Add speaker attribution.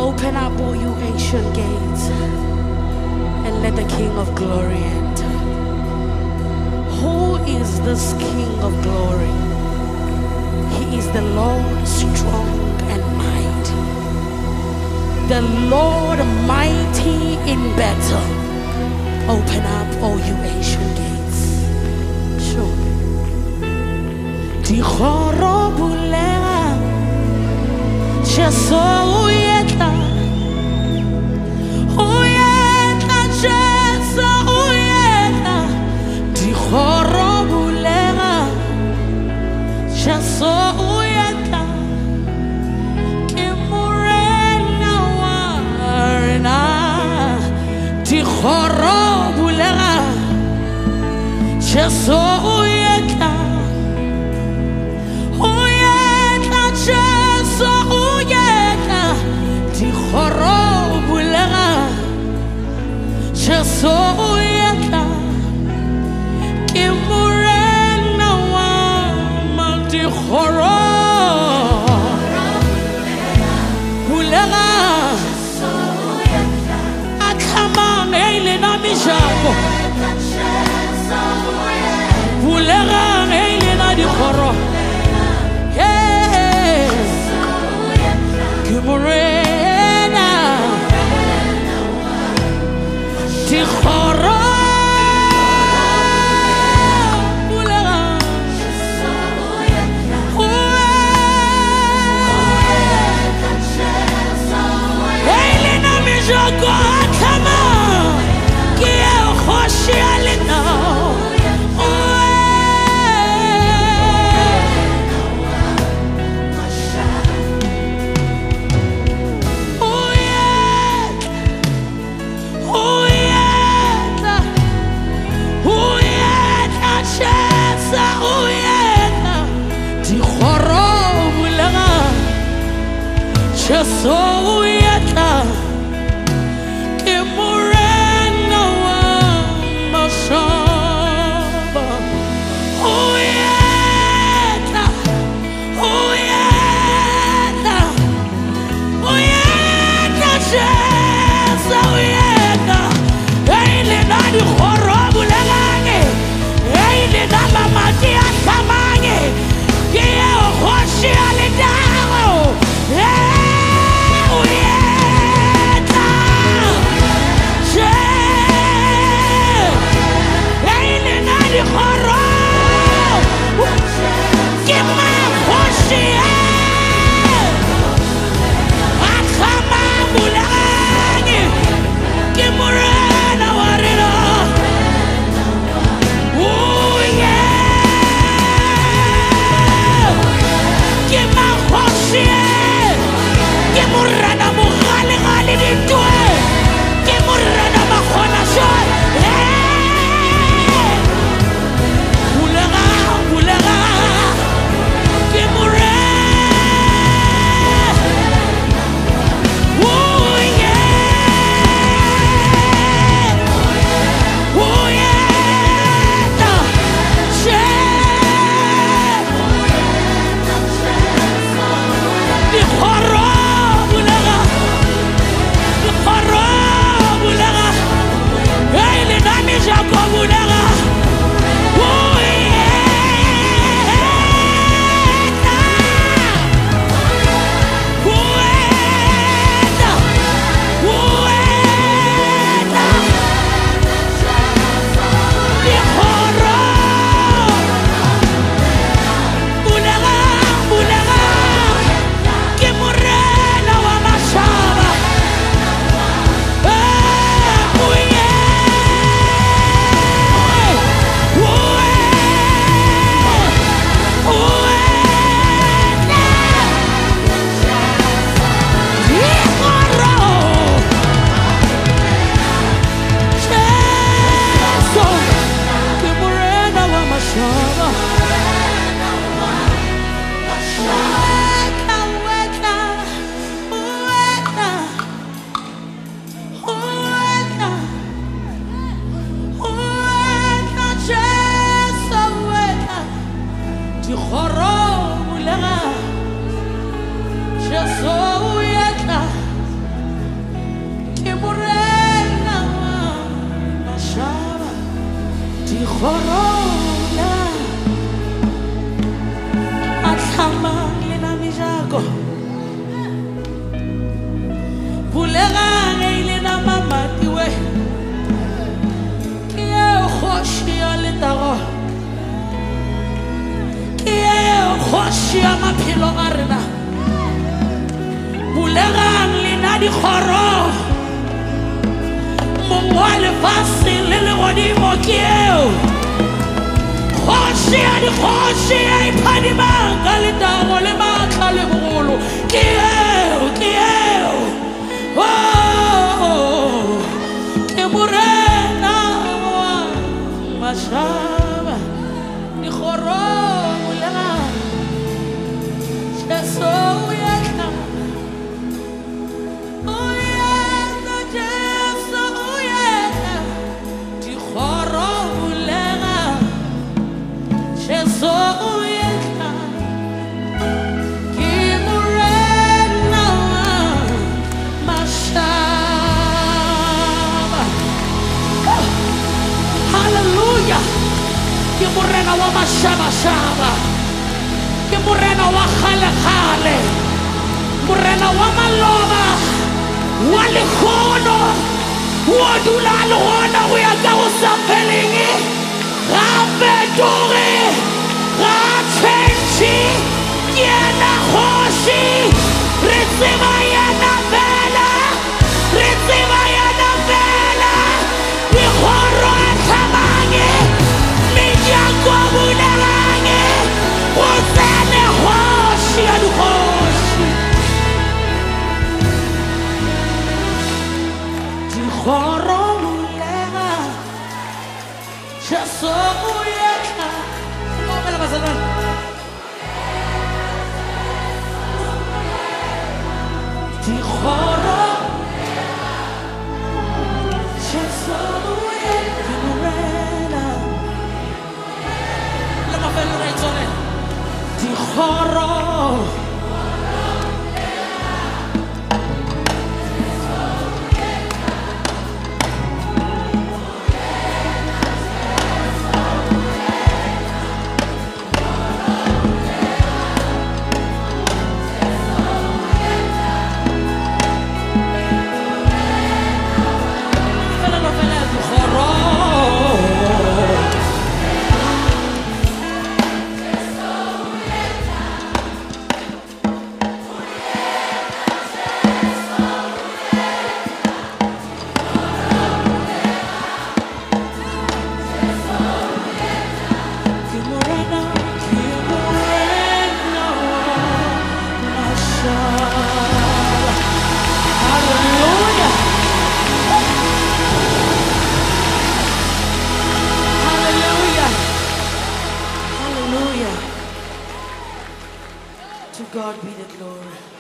Speaker 1: Open up all you ancient gates and let the King of Glory enter. Who is this King of Glory? He is the Lord strong and mighty, the Lord mighty in battle. Open up all you ancient gates. Sure. kgoši ya maphelo a rena bulegang lena dikgoro mong wa lefatshe le legodimo ke eo kgoši ya dikgoši ya iphadimang ka letamo le maatla le bogolo ke eo ke morena wa mašaba dikgoro bulegang Jesu yena Jesu yena dikgoro bulegang Jesu yena ke morena wa mašaba hallelujah ke morena wa mašaba-šaba ke morena wa kgale-kgale morena wa maloba wa lekgono wa dula le gona go ya ka go sa feleng ga fetoge ga tšhentšhe ke ena kgoši re tseba yena fela re tseba yena fela dikgoro a tlhabange menyako a bulegange go tsene kgoši ya dikgoši dikgoro bulega Jesu yena omela basanana dikgoro Jesu yena morena le mafelo ra itsone dikgoro To God be the glory.